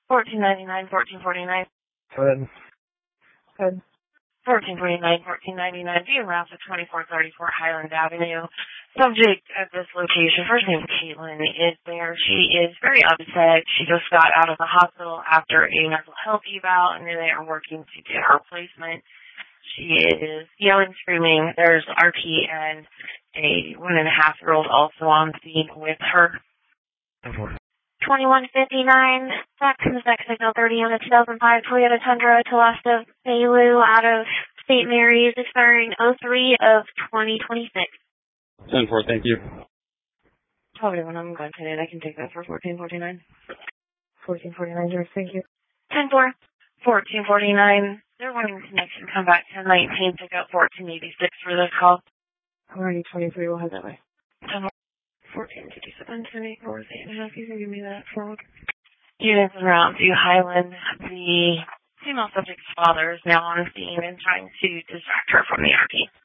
1499, 1449. Good. Good. 1449, 1499, via route to 2434 Highland Avenue. Subject at this location, first name Caitlin, is there. She is very upset. She just got out of the hospital after a mental health eval, and they are working to get her placement. She is yelling, screaming. There's RT and a 1.5-year-old also on scene with her. 2159, Texas Mexico 30 on a 2005 Toyota Tundra Telesta Bailu out of St. Mary's, expiring 03 of 2026. 10-4, thank you. Probably when I'm going today, I can take that for 1449. 1449, thank you. 10-4. 1449, they're wanting connection, come back 1019, pick up 1486 for this call. Alrighty, 23, we'll head that way. 1457, 1084, 8.5, you can give me that for units around to Highland. The female subject's father is now on scene and trying to distract her from the RP.